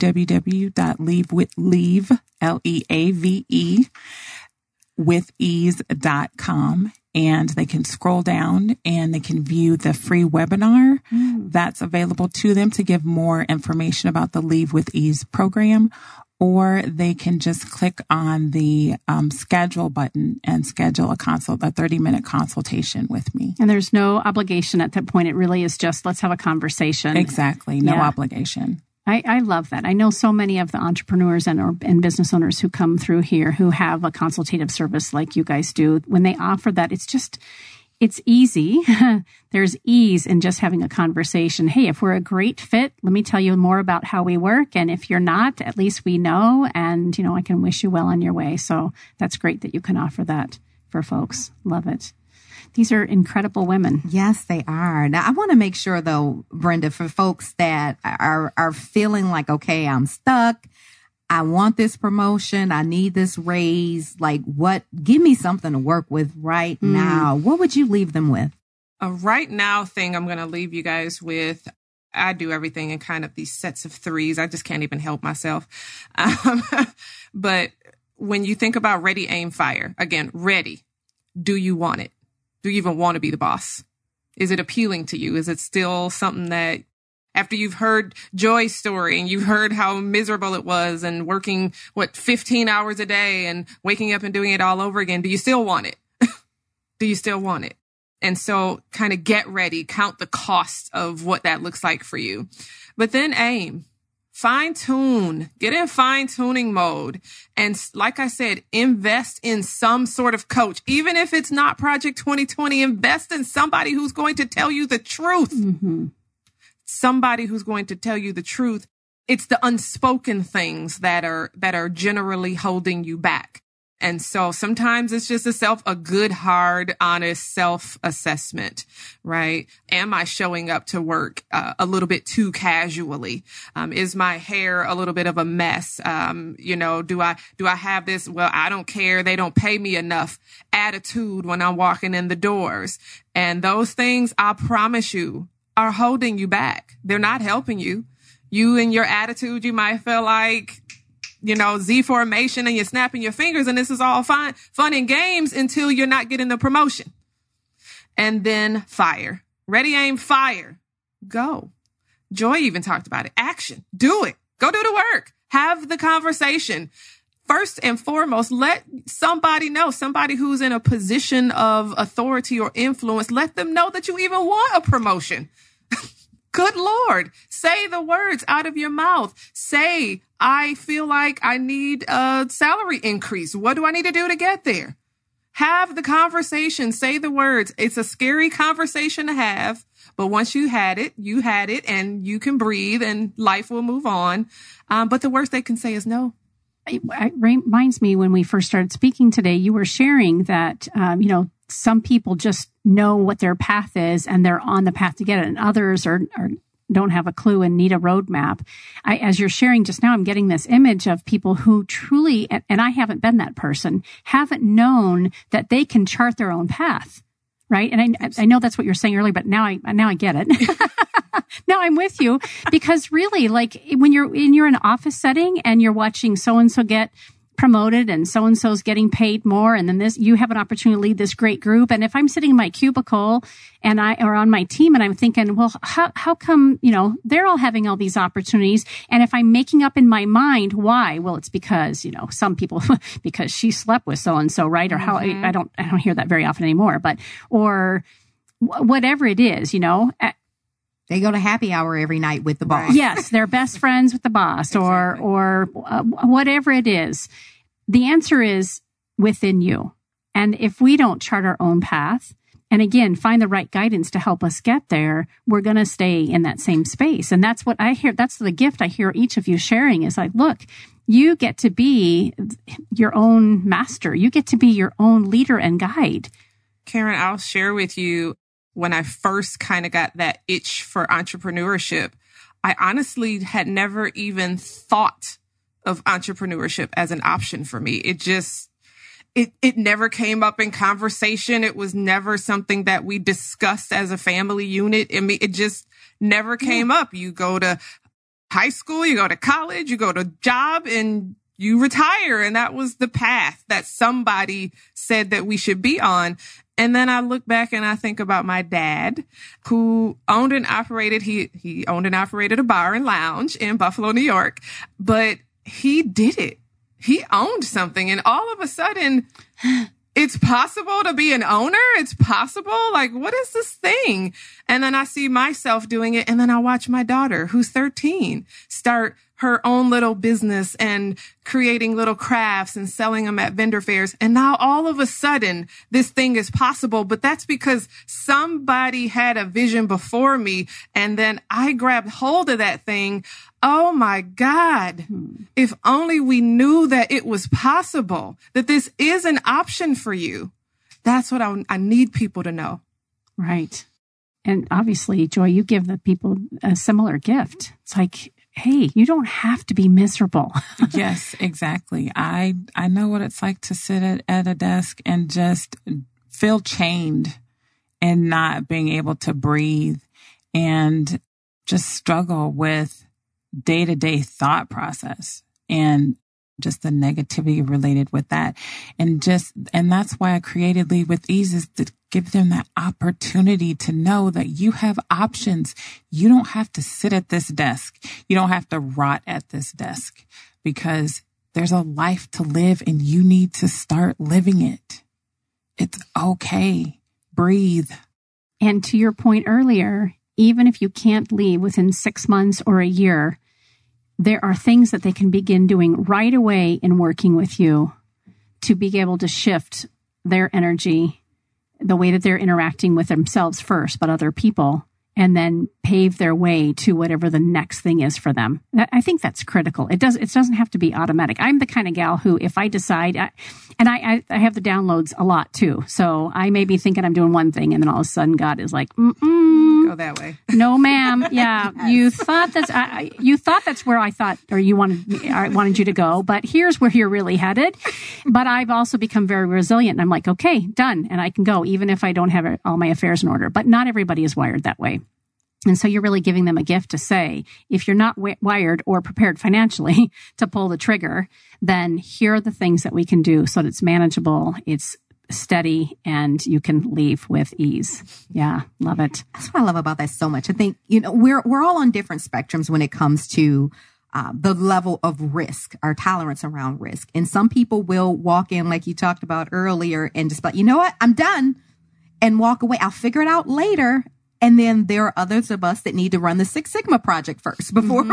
www.leave.com, and they can scroll down and they can view the free webinar that's available to them to give more information about the Leave with Ease program, or they can just click on the schedule button and schedule a 30-minute consultation with me. And there's no obligation at that point. It really is just, let's have a conversation. Exactly. No obligation. I love that. I know so many of the entrepreneurs and business owners who come through here who have a consultative service like you guys do. When they offer that, it's easy. There's ease in just having a conversation. Hey, if we're a great fit, let me tell you more about how we work. And if you're not, at least we know. And, I can wish you well on your way. So that's great that you can offer that for folks. Love it. These are incredible women. Yes, they are. Now, I want to make sure, though, Brenda, for folks that are feeling like, okay, I'm stuck. I want this promotion. I need this raise. Like, give me something to work with right now. What would you leave them with? A right now thing I'm going to leave you guys with. I do everything in kind of these sets of threes. I just can't even help myself. But when you think about ready, aim, fire, again, ready. Do you want it? Do you even want to be the boss? Is it appealing to you? Is it still something that After you've heard Joy's story and you've heard how miserable it was and working, 15 hours a day and waking up and doing it all over again, do you still want it? Do you still want it? And so kind of get ready, count the cost of what that looks like for you. But then aim, fine tune, get in fine tuning mode. And like I said, invest in some sort of coach. Even if it's not Project 2020, invest in somebody who's going to tell you the truth. Mm-hmm. Somebody who's going to tell you the truth. It's the unspoken things that are generally holding you back. And so sometimes it's just a good, hard, honest self-assessment, right? Am I showing up to work a little bit too casually? Is my hair a little bit of a mess? Do I have this, well, I don't care, they don't pay me enough attitude when I'm walking in the doors? And those things, I promise you, are holding you back. They're not helping you. You and your attitude, you might feel like, Z formation and you're snapping your fingers and this is all fun and games until you're not getting the promotion. And then fire. Ready, aim, fire. Go. Joy even talked about it. Action. Do it. Go do the work. Have the conversation. First and foremost, let somebody know, somebody who's in a position of authority or influence, let them know that you even want a promotion. Good Lord, say the words out of your mouth. Say, I feel like I need a salary increase. What do I need to do to get there? Have the conversation, say the words. It's a scary conversation to have, but once you had it, and you can breathe and life will move on. But the worst they can say is no. It reminds me when we first started speaking today, you were sharing that, some people just know what their path is and they're on the path to get it, and others don't have a clue and need a roadmap. As you're sharing just now, I'm getting this image of people who truly, and I haven't been that person, haven't known that they can chart their own path, right? And I know that's what you're saying earlier, but now I get it. Now I'm with you, because really, like when you're in an office setting and you're watching so-and-so get promoted and so-and-so's getting paid more, and then you have an opportunity to lead this great group. And if I'm sitting in my cubicle or on my team and I'm thinking, well, how come, they're all having all these opportunities? And if I'm making up in my mind why, well, it's because, some people, because she slept with so-and-so, right? Or how, I don't hear that very often anymore, or whatever it is, They go to happy hour every night with the boss. Yes, they're best friends with the boss, exactly. or whatever it is. The answer is within you. And if we don't chart our own path, and again, find the right guidance to help us get there, we're going to stay in that same space. And that's what I hear. That's the gift I hear each of you sharing is like, look, you get to be your own master. You get to be your own leader and guide. Karen, I'll share with you. When I first kind of got that itch for entrepreneurship, I honestly had never even thought of entrepreneurship as an option for me. It never came up in conversation. It was never something that we discussed as a family unit. I mean, it just never came up. You go to high school, you go to college, you go to job, and you retire. And that was the path that somebody said that we should be on. And then I look back and I think about my dad, who owned and operated, he owned and operated a bar and lounge in Buffalo, New York, but he did it. He owned something, and all of a sudden it's possible to be an owner. It's possible. Like, what is this thing? And then I see myself doing it. And then I watch my daughter, who's 13, start her own little business and creating little crafts and selling them at vendor fairs. And now all of a sudden this thing is possible, but that's because somebody had a vision before me. And then I grabbed hold of that thing. Oh my God. If only we knew that it was possible, that this is an option for you. That's what I need people to know. Right. And obviously, Joy, you give the people a similar gift. It's like, hey, you don't have to be miserable. Yes, exactly. I know what it's like to sit at a desk and just feel chained and not being able to breathe and just struggle with day-to-day thought process and just the negativity related with that. And that's why I created Lead with Ease, is to give them that opportunity to know that you have options. You don't have to sit at this desk. You don't have to rot at this desk, because there's a life to live and you need to start living it. It's okay. Breathe. And to your point earlier, even if you can't leave within 6 months or a year, there are things that they can begin doing right away in working with you to be able to shift their energy, the way that they're interacting with themselves first, but other people, and then pave their way to whatever the next thing is for them. I think that's critical. It doesn't have to be automatic. I'm the kind of gal who, if I decide, I have the downloads a lot too. So I may be thinking I'm doing one thing, and then all of a sudden God is like, go that way. No, ma'am. Yeah, you thought that's where I thought, or I wanted you to go, but here's where you're really headed. But I've also become very resilient, and I'm like, okay, done, and I can go, even if I don't have all my affairs in order. But not everybody is wired that way. And so you're really giving them a gift to say, if you're not wired or prepared financially to pull the trigger, then here are the things that we can do so that it's manageable, it's steady, and you can leave with ease. Yeah, love it. That's what I love about that so much. I think, we're all on different spectrums when it comes to the level of risk, our tolerance around risk. And some people will walk in, like you talked about earlier, and just like, you know what, I'm done, and walk away. I'll figure it out later. And then there are others of us that need to run the Six Sigma project first before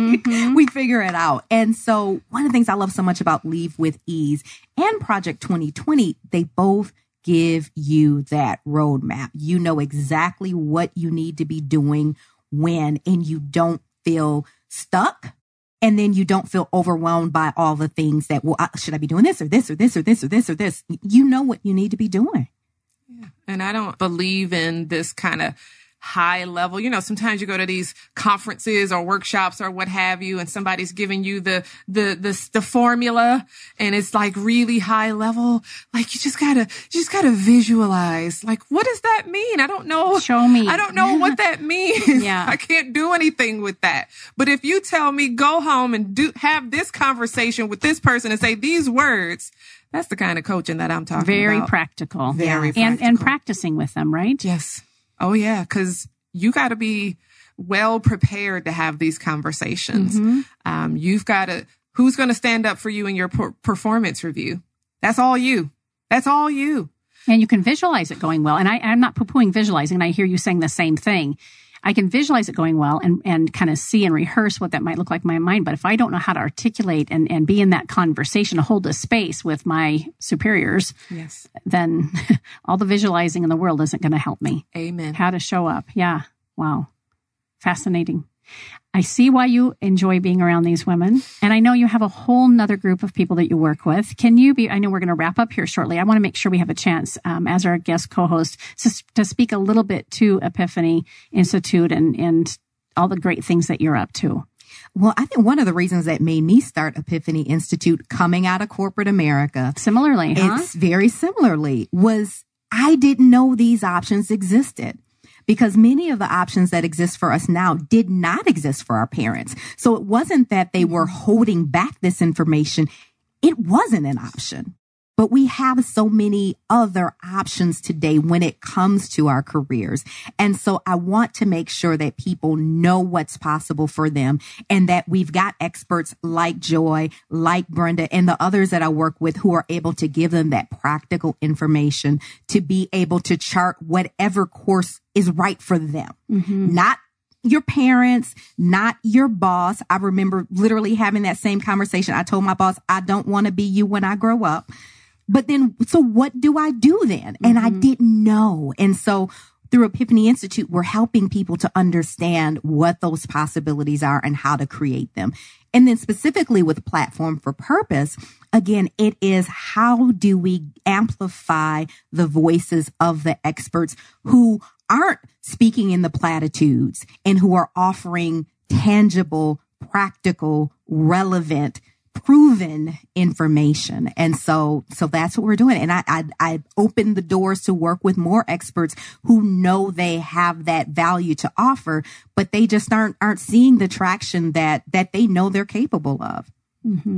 we figure it out. And so one of the things I love so much about Leave with Ease and Project 2020, they both give you that roadmap. You know exactly what you need to be doing when, and you don't feel stuck. And then you don't feel overwhelmed by all the things that, well, should I be doing this or this or this or this or this or this? You know what you need to be doing. Yeah. And I don't believe in this kind of high level. Sometimes you go to these conferences or workshops or what have you, and somebody's giving you the formula, and it's like really high level. Like you just gotta visualize. Like, what does that mean? I don't know. Show me. I don't know what that means. Yeah. I can't do anything with that. But if you tell me go home and have this conversation with this person and say these words, that's the kind of coaching that I'm talking about. Very practical. Very practical. And practicing with them, right? Yes. Oh, yeah. Because you got to be well prepared to have these conversations. Mm-hmm. You've got to, who's going to stand up for you in your performance review? That's all you. That's all you. And you can visualize it going well. And I'm not poo-pooing visualizing, and I hear you saying the same thing. I can visualize it going well and kind of see and rehearse what that might look like in my mind. But if I don't know how to articulate and be in that conversation, to hold a space with my superiors, yes, then all the visualizing in the world isn't going to help me. Amen. How to show up. Yeah. Wow. Fascinating. I see why you enjoy being around these women. And I know you have a whole nother group of people that you work with. I know we're going to wrap up here shortly. I want to make sure we have a chance, as our guest co-host, to speak a little bit to Epiphany Institute and all the great things that you're up to. Well, I think one of the reasons that made me start Epiphany Institute coming out of corporate America, similarly, it's very similarly, was I didn't know these options existed. Because many of the options that exist for us now did not exist for our parents. So it wasn't that they were holding back this information. It wasn't an option. But we have so many other options today when it comes to our careers. And so I want to make sure that people know what's possible for them, and that we've got experts like Joy, like Brenda, and the others that I work with who are able to give them that practical information to be able to chart whatever course is right for them. Mm-hmm. Not your parents, not your boss. I remember literally having that same conversation. I told my boss, I don't want to be you when I grow up. But then, so what do I do then? And I didn't know. And so through Epiphany Institute, we're helping people to understand what those possibilities are and how to create them. And then specifically with Platform for Purpose, again, it is how do we amplify the voices of the experts who aren't speaking in the platitudes and who are offering tangible, practical, relevant, proven information. And so that's what we're doing. And I opened the doors to work with more experts who know they have that value to offer, but they just aren't seeing the traction that they know they're capable of. Mm-hmm.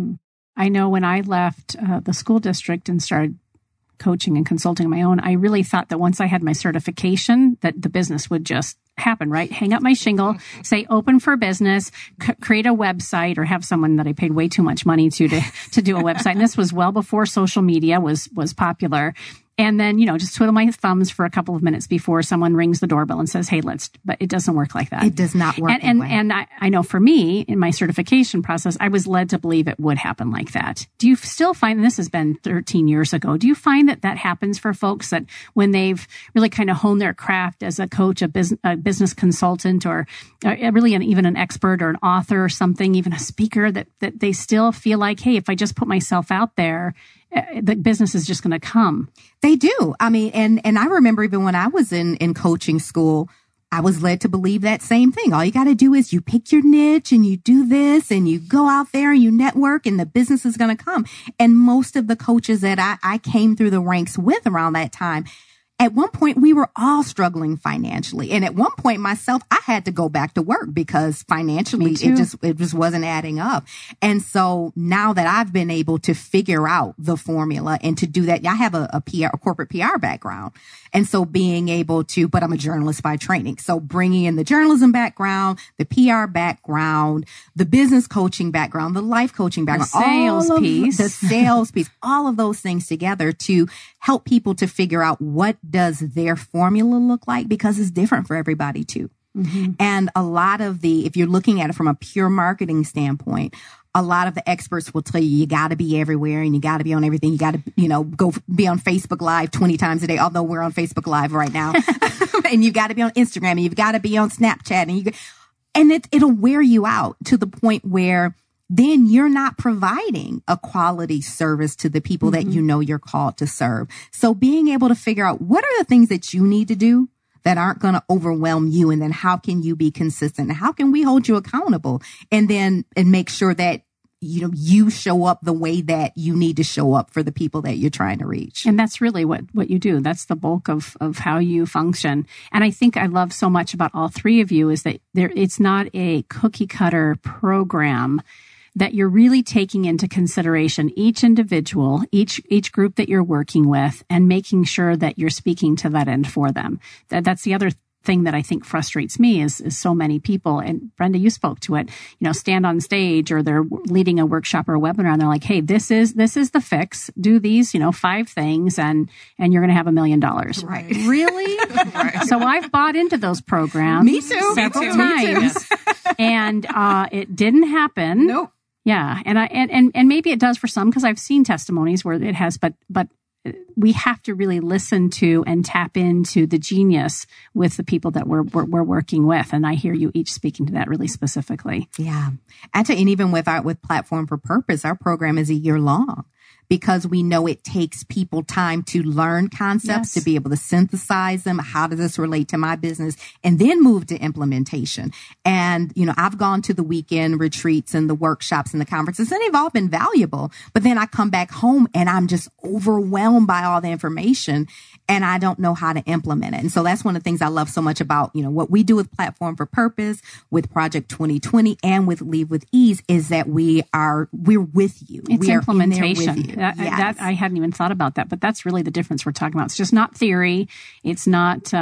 I know when I left the school district and started coaching and consulting on my own, I really thought that once I had my certification, that the business would just happen, right? Hang up my shingle, say open for business, create a website, or have someone that I paid way too much money to do a website. And this was well before social media was popular. And then, just twiddle my thumbs for a couple of minutes before someone rings the doorbell and says, hey, but it doesn't work like that. It does not work. And I know for me, in my certification process, I was led to believe it would happen like that. Do you still find, and this has been 13 years ago, do you find that happens for folks, that when they've really kind of honed their craft as a coach, a business consultant, or really even an expert or an author or something, even a speaker, that they still feel like, hey, if I just put myself out there, the business is just going to come? They do. I mean, and I remember even when I was in coaching school, I was led to believe that same thing. All you got to do is you pick your niche and you do this and you go out there and you network and the business is going to come. And most of the coaches that I came through the ranks with around that time, at one point, we were all struggling financially. And at one point myself, I had to go back to work because financially it just wasn't adding up. And so now that I've been able to figure out the formula and to do that, I have a corporate PR background. And so being able to, but I'm a journalist by training. So bringing in the journalism background, the PR background, the business coaching background, the life coaching background, the sales piece, all of those things together to help people to figure out what does their formula look like, because it's different for everybody too. Mm-hmm. And a lot of if you're looking at it from a pure marketing standpoint, a lot of the experts will tell you got to be everywhere and you got to be on everything. You got to, go be on Facebook Live 20 times a day, although we're on Facebook Live right now. And you got to be on Instagram and you've got to be on Snapchat and it'll wear you out to the point where then you're not providing a quality service to the people that you're called to serve. So being able to figure out what are the things that you need to do that aren't going to overwhelm you, and then how can you be consistent? How can we hold you accountable? And make sure that you show up the way that you need to show up for the people that you're trying to reach. And that's really what you do. That's the bulk of how you function. And I think I love so much about all three of you is that it's not a cookie cutter program, that you're really taking into consideration each individual, each group that you're working with, and making sure that you're speaking to that end for them. That's the other thing that I think frustrates me is so many people, and Brenda, you spoke to it, stand on stage or they're leading a workshop or a webinar and they're like, hey, this is the fix. Do these, 5 things and you're going to have $1 million. Right. Really? Right. So I've bought into those programs. Me too. Several times. And it didn't happen. Nope. Yeah. And maybe it does for some, because I've seen testimonies where it has, but we have to really listen to and tap into the genius with the people that we're working with. And I hear you each speaking to that really specifically. Yeah. And even with Platform for Purpose, our program is a year long, because we know it takes people time to learn concepts, to be able to synthesize them. How does this relate to my business? And then move to implementation. And, I've gone to the weekend retreats and the workshops and the conferences, and they've all been valuable. But then I come back home and I'm just overwhelmed by all the information and I don't know how to implement it. And so that's one of the things I love so much about, what we do with Platform for Purpose, with Project 2020, and with Leave with Ease, is that we're with you. It's implementation. With you. That I hadn't even thought about that, but that's really the difference we're talking about. It's just not theory. It's not,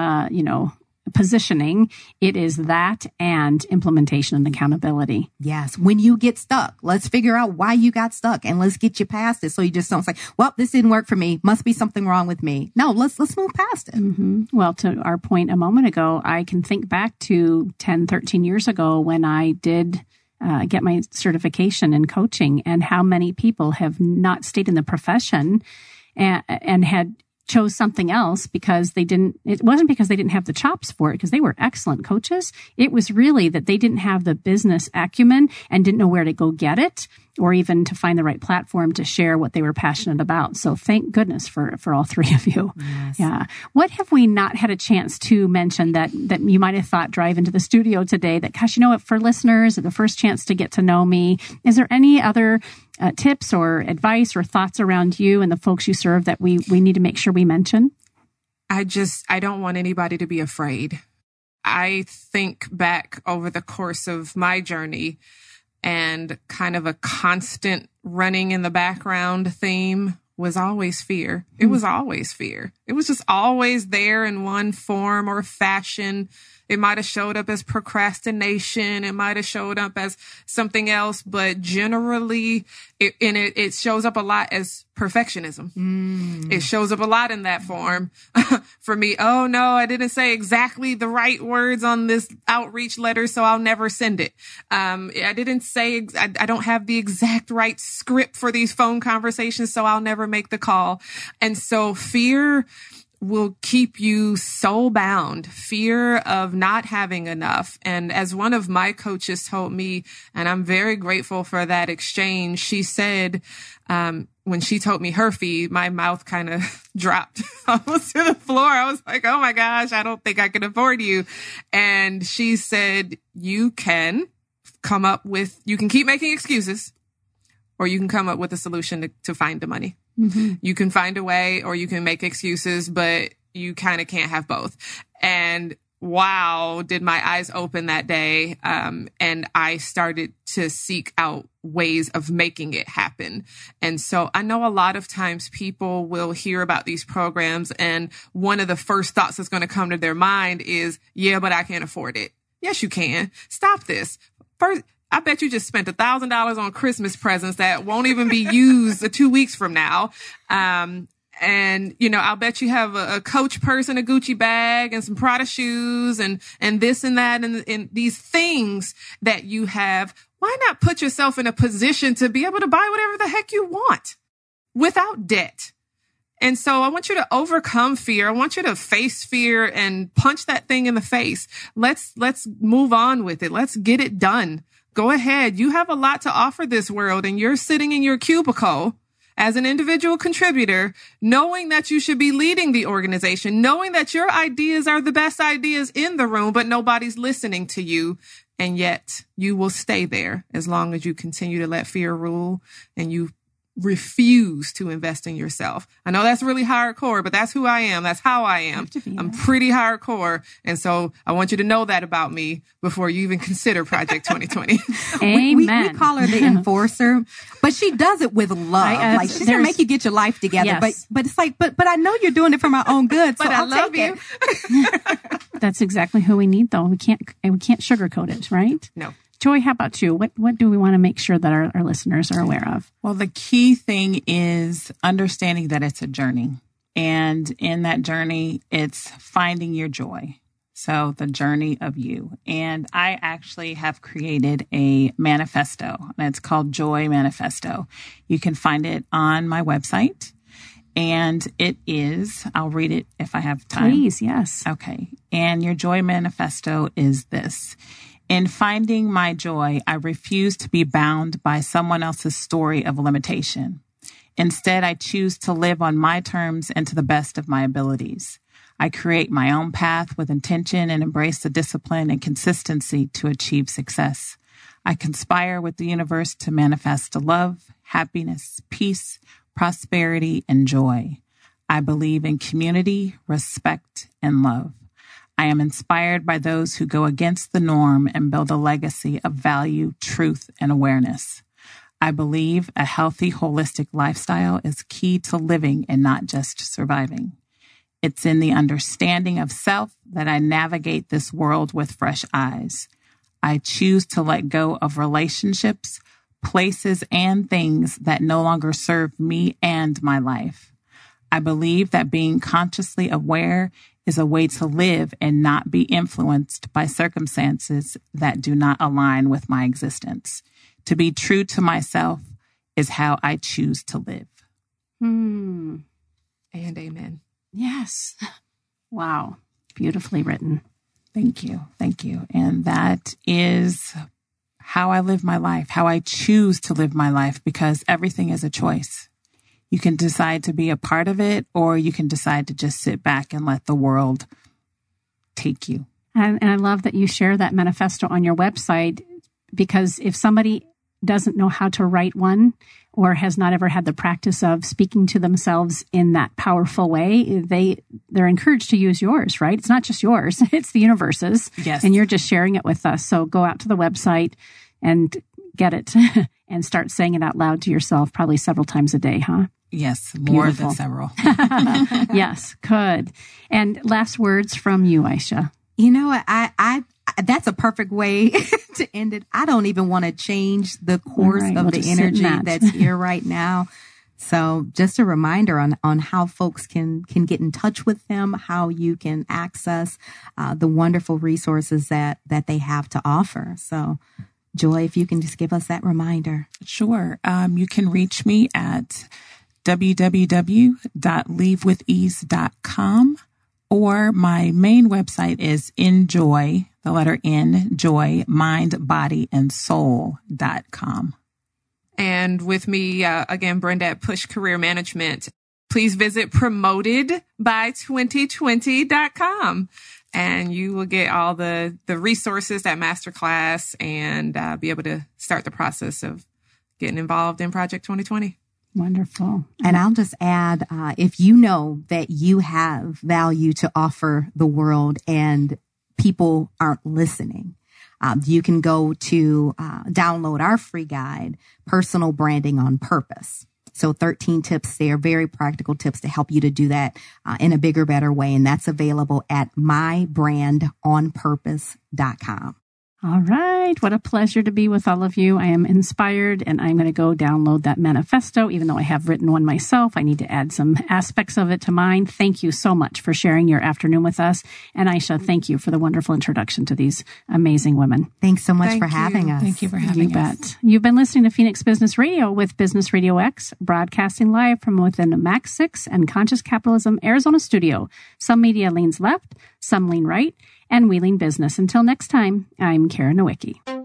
positioning. It is that and implementation and accountability. Yes. When you get stuck, let's figure out why you got stuck and let's get you past it. So you just don't say, well, this didn't work for me. Must be something wrong with me. No, let's move past it. Mm-hmm. Well, to our point a moment ago, I can think back to 10, 13 years ago when I did get my certification in coaching, and how many people have not stayed in the profession and had chose something else because it wasn't because they didn't have the chops for it, because they were excellent coaches. It was really that they didn't have the business acumen and didn't know where to go get it, or even to find the right platform to share what they were passionate about. So thank goodness for all three of you. Yes. Yeah. What have we not had a chance to mention that you might have thought drive into the studio today that, gosh, for listeners, the first chance to get to know me, is there any other tips or advice or thoughts around you and the folks you serve that we need to make sure we mention? I don't want anybody to be afraid. I think back over the course of my journey, And kind of a constant running in the background theme was always fear. It was always fear. It was just always there in one form or fashion. It might have showed up as procrastination. It might have showed up as something else, but generally it shows up a lot as perfectionism. It shows up a lot in that form for me. Oh no, I didn't say exactly the right words on this outreach letter, so I'll never send it. I didn't say, I don't have the exact right script for these phone conversations, so I'll never make the call. And so fear will keep you so bound, fear of not having enough. And as one of my coaches told me, and I'm very grateful for that exchange, she said, when she told me her fee, my mouth kind of dropped almost to the floor. I was like, oh my gosh, I don't think I can afford you. And she said, you can keep making excuses, or you can come up with a solution to find the money. You can find a way, or you can make excuses, but you kind of can't have both. And wow, did my eyes open that day. And I started to seek out ways of making it happen. And so I know a lot of times people will hear about these programs, and one of the first thoughts that's going to come to their mind is, yeah, but I can't afford it. Yes, you can. Stop this. First, I bet you just spent $1,000 on Christmas presents that won't even be used 2 weeks from now. And, I'll bet you have a Coach purse and a Gucci bag and some Prada shoes and this and that and these things that you have. Why not put yourself in a position to be able to buy whatever the heck you want without debt? And so I want you to overcome fear. I want you to face fear and punch that thing in the face. Let's move on with it. Let's get it done. Go ahead. You have a lot to offer this world, and you're sitting in your cubicle as an individual contributor, knowing that you should be leading the organization, knowing that your ideas are the best ideas in the room, but nobody's listening to you. And yet you will stay there as long as you continue to let fear rule and you refuse to invest in yourself. I know that's really hardcore, but that's who I am. That's how I am. I'm pretty hardcore. And so I want you to know that about me before you even consider Project 2020. Amen. We call her the enforcer, but she does it with love. Like she's gonna make you get your life together. Yes. But it's like, but I know you're doing it for my own good. So But I I'll love take you. it. That's exactly who we need, though. We can't sugarcoat it, right? No. Joy, how about you? What do we want to make sure that our listeners are aware of? Well, the key thing is understanding that it's a journey. And in that journey, it's finding your joy. So the journey of you. And I actually have created a manifesto, and it's called Joy Manifesto. You can find it on my website. And it is, I'll read it if I have time. Please, yes. Okay. And your Joy Manifesto is this. In finding my joy, I refuse to be bound by someone else's story of limitation. Instead, I choose to live on my terms and to the best of my abilities. I create my own path with intention and embrace the discipline and consistency to achieve success. I conspire with the universe to manifest love, happiness, peace, prosperity, and joy. I believe in community, respect, and love. I am inspired by those who go against the norm and build a legacy of value, truth, and awareness. I believe a healthy, holistic lifestyle is key to living and not just surviving. It's in the understanding of self that I navigate this world with fresh eyes. I choose to let go of relationships, places, and things that no longer serve me and my life. I believe that being consciously aware is a way to live and not be influenced by circumstances that do not align with my existence. To be true to myself is how I choose to live. And amen. Yes. Wow. Beautifully written. Thank you. Thank you. And that is how I live my life, how I choose to live my life, because everything is a choice. You can decide to be a part of it, or you can decide to just sit back and let the world take you. And I love that you share that manifesto on your website, because if somebody doesn't know how to write one or has not ever had the practice of speaking to themselves in that powerful way, they're encouraged to use yours, right? It's not just yours, it's the universe's. Yes. And you're just sharing it with us. So go out to the website and get it and start saying it out loud to yourself probably several times a day, huh? Yes, more Beautiful. than several. Yes, good. And last words from you, Aisha. You know what? I that's a perfect way to end it. I don't even want to change the course Right, of we'll the just sit in energy that. that's here right now. So just a reminder on how folks can get in touch with them, how you can access the wonderful resources that they have to offer. So Joy, if you can just give us that reminder. Sure. You can reach me at www.leavewithease.com, or my main website is Enjoy, the letter N, Joy, Mind, Body, and Soul.com. And with me, again, Brenda at Push Career Management. Please visit promotedby2020.com. And you will get all the resources, that masterclass, and be able to start the process of getting involved in Project 2020. Wonderful. And I'll just add, if you know that you have value to offer the world and people aren't listening, you can go to download our free guide, Personal Branding on Purpose. So 13 tips there, very practical tips to help you to do that in a bigger, better way. And that's available at mybrandonpurpose.com. All right. What a pleasure to be with all of you. I am inspired, and I'm going to go download that manifesto. Even though I have written one myself, I need to add some aspects of it to mine. Thank you so much for sharing your afternoon with us. And Aisha, thank you for the wonderful introduction to these amazing women. Thanks so much Thank for you. having us. Thank you for having You us. bet. You've been listening to Phoenix Business Radio with Business Radio X, broadcasting live from within the Max 6 and Conscious Capitalism Arizona studio. Some media leans left, some lean right, and we lean business. Until next time, I'm Karen Nowicki.